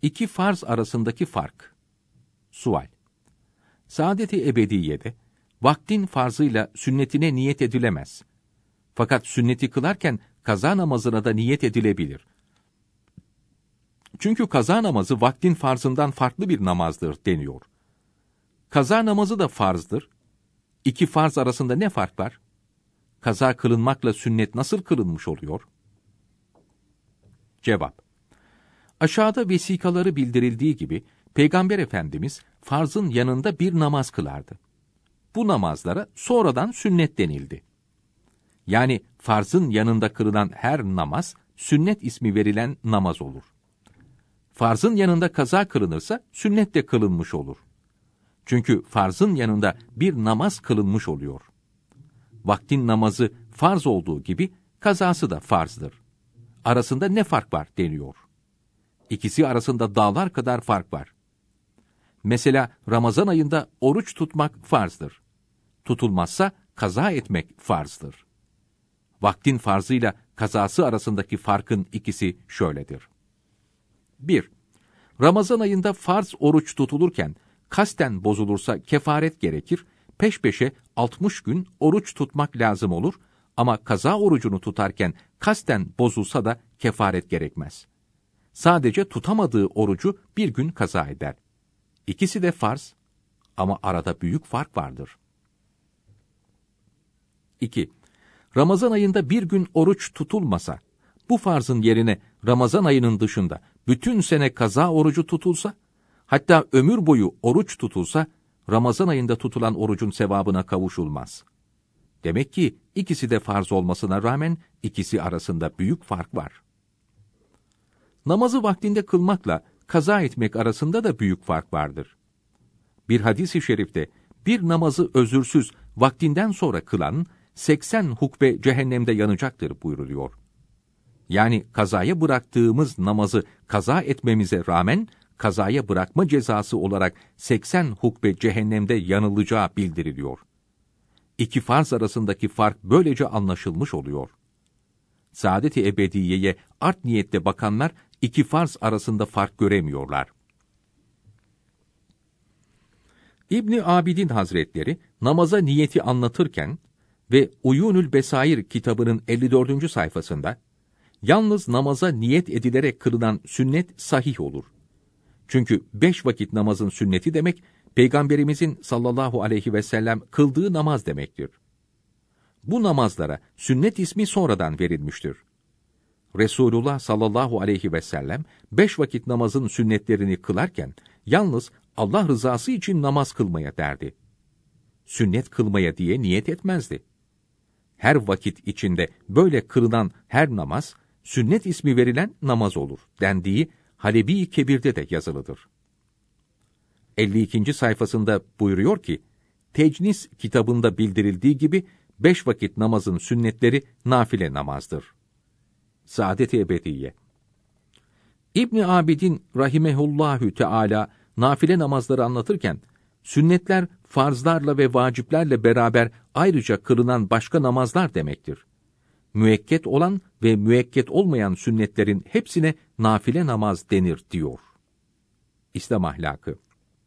İki farz arasındaki fark. Sual. Saadet-i ebediyede, vaktin farzıyla sünnetine niyet edilemez. Fakat sünneti kılarken kaza namazına da niyet edilebilir. Çünkü kaza namazı vaktin farzından farklı bir namazdır deniyor. Kaza namazı da farzdır. İki farz arasında ne fark var? Kaza kılınmakla sünnet nasıl kılınmış oluyor? Cevap. Aşağıda vesikaları bildirildiği gibi, Peygamber Efendimiz farzın yanında bir namaz kılardı. Bu namazlara sonradan sünnet denildi. Yani farzın yanında kılınan her namaz, sünnet ismi verilen namaz olur. Farzın yanında kaza kılınırsa, sünnet de kılınmış olur. Çünkü farzın yanında bir namaz kılınmış oluyor. Vaktin namazı farz olduğu gibi, kazası da farzdır. Arasında ne fark var deniyor. İkisi arasında dağlar kadar fark var. Mesela Ramazan ayında oruç tutmak farzdır. Tutulmazsa kaza etmek farzdır. Vaktin farzıyla kazası arasındaki farkın ikisi şöyledir. 1. Ramazan ayında farz oruç tutulurken kasten bozulursa kefaret gerekir, peş peşe 60 gün oruç tutmak lazım olur ama kaza orucunu tutarken kasten bozulsa da kefaret gerekmez. Sadece tutamadığı orucu bir gün kaza eder. İkisi de farz ama arada büyük fark vardır. 2. Ramazan ayında bir gün oruç tutulmasa, bu farzın yerine Ramazan ayının dışında bütün sene kaza orucu tutulsa, hatta ömür boyu oruç tutulsa, Ramazan ayında tutulan orucun sevabına kavuşulmaz. Demek ki ikisi de farz olmasına rağmen ikisi arasında büyük fark var. Namazı vaktinde kılmakla kaza etmek arasında da büyük fark vardır. Bir hadis-i şerifte bir namazı özürsüz vaktinden sonra kılan 80 hukbe cehennemde yanacaktır buyruluyor. Yani kazaya bıraktığımız namazı kaza etmemize rağmen kazaya bırakma cezası olarak 80 hukbe cehennemde yanılacağı bildiriliyor. İki farz arasındaki fark böylece anlaşılmış oluyor. Saadet-i ebediyeye art niyette bakanlar iki farz arasında fark göremiyorlar. İbn Abidin Hazretleri namaza niyeti anlatırken ve Uyunül Besair kitabının 54. sayfasında yalnız namaza niyet edilerek kılınan sünnet sahih olur. Çünkü 5 vakit namazın sünneti demek, Peygamberimizin sallallahu aleyhi ve sellem kıldığı namaz demektir. Bu namazlara sünnet ismi sonradan verilmiştir. Resulullah sallallahu aleyhi ve sellem 5 vakit namazın sünnetlerini kılarken yalnız Allah rızası için namaz kılmaya derdi. Sünnet kılmaya diye niyet etmezdi. Her vakit içinde böyle kılınan her namaz, sünnet ismi verilen namaz olur dendiği Halebi-i Kebir'de de yazılıdır. 52. sayfasında buyuruyor ki, Tecnis kitabında bildirildiği gibi 5 vakit namazın sünnetleri nafile namazdır. Saadet-i ebediye. İbn Abidin rahimehullahü teala nafile namazları anlatırken, sünnetler farzlarla ve vaciplerle beraber ayrıca kılınan başka namazlar demektir. Müekket olan ve müekket olmayan sünnetlerin hepsine nafile namaz denir diyor. İslam ahlakı.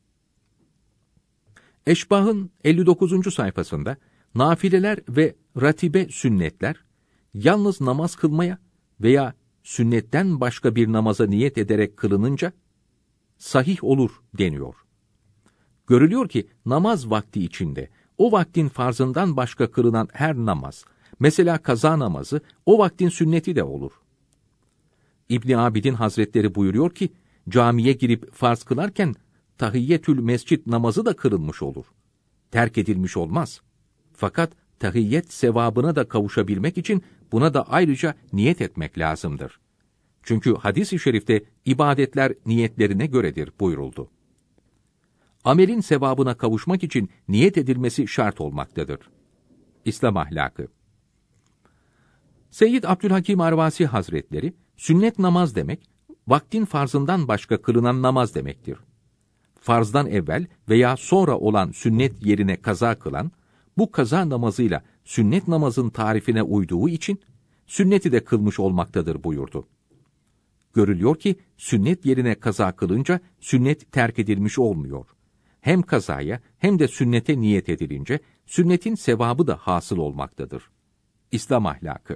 Eşbah'ın 59. sayfasında nafileler ve ratibe sünnetler yalnız namaz kılmaya veya sünnetten başka bir namaza niyet ederek kılınınca sahih olur deniyor. Görülüyor ki namaz vakti içinde o vaktin farzından başka kılınan her namaz, mesela kaza namazı, o vaktin sünneti de olur. İbn Abidin Hazretleri buyuruyor ki, camiye girip farz kılarken tahiyyetül mescid namazı da kılınmış olur. Terk edilmiş olmaz. Fakat tahiyyet sevabına da kavuşabilmek için buna da ayrıca niyet etmek lazımdır. Çünkü hadis-i şerifte ibadetler niyetlerine göredir buyuruldu. Amelin sevabına kavuşmak için niyet edilmesi şart olmaktadır. İslam ahlakı. Seyyid Abdülhakim Arvasi Hazretleri, sünnet namaz demek, vaktin farzından başka kılınan namaz demektir. Farzdan evvel veya sonra olan sünnet yerine kaza kılan, bu kaza namazıyla sünnet namazın tarifine uyduğu için, sünneti de kılmış olmaktadır buyurdu. görülüyor ki sünnet yerine kaza kılınca sünnet terk edilmiş olmuyor. Hem kazaya hem de sünnete niyet edilince sünnetin sevabı da hasıl olmaktadır. İslam ahlakı.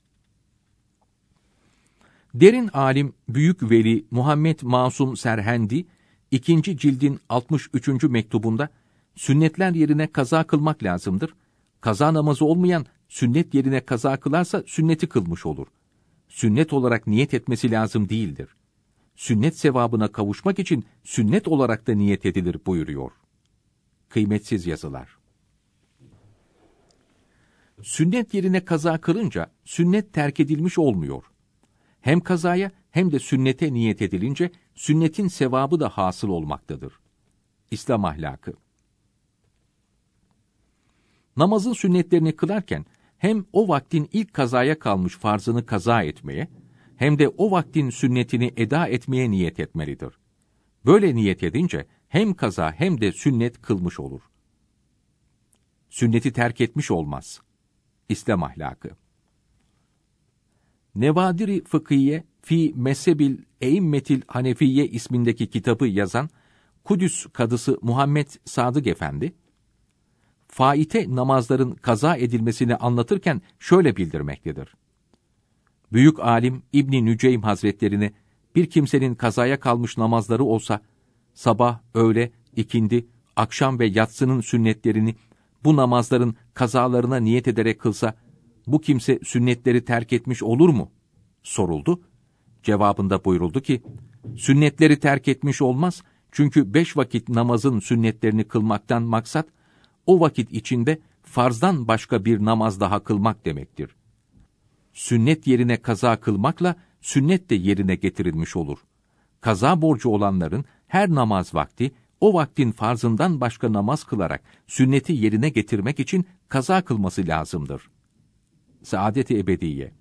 Derin alim Büyük Veli Muhammed Masum Serhendi 2. cildin 63. mektubunda sünnetler yerine kaza kılmak lazımdır. Kaza namazı olmayan sünnet yerine kaza kılarsa sünneti kılmış olur. Sünnet olarak niyet etmesi lazım değildir. Sünnet sevabına kavuşmak için sünnet olarak da niyet edilir buyuruyor. Kıymetsiz yazılar. Sünnet yerine kaza kılınca sünnet terk edilmiş olmuyor. Hem kazaya hem de sünnete niyet edilince sünnetin sevabı da hasıl olmaktadır. İslam ahlakı. Namazın sünnetlerini kılarken hem o vaktin ilk kazaya kalmış farzını kaza etmeye, hem de o vaktin sünnetini eda etmeye niyet etmelidir. Böyle niyet edince hem kaza hem de sünnet kılmış olur. Sünneti terk etmiş olmaz. İslam ahlakı. Nevadiri Fıkhiye fi Mezhebil Eimmetil Hanefiye ismindeki kitabı yazan Kudüs Kadısı Muhammed Sadık Efendi, faite namazların kaza edilmesini anlatırken şöyle bildirmektedir. Büyük alim İbn-i Nüceym Hazretlerine bir kimsenin kazaya kalmış namazları olsa, sabah, öğle, ikindi, akşam ve yatsının sünnetlerini bu namazların kazalarına niyet ederek kılsa, bu kimse sünnetleri terk etmiş olur mu? Soruldu. Cevabında buyuruldu ki, sünnetleri terk etmiş olmaz, çünkü 5 vakit namazın sünnetlerini kılmaktan maksat, o vakit içinde farzdan başka bir namaz daha kılmak demektir. Sünnet yerine kaza kılmakla sünnet de yerine getirilmiş olur. Kaza borcu olanların her namaz vakti, o vaktin farzından başka namaz kılarak sünneti yerine getirmek için kaza kılması lazımdır. Saadet-i Ebediye.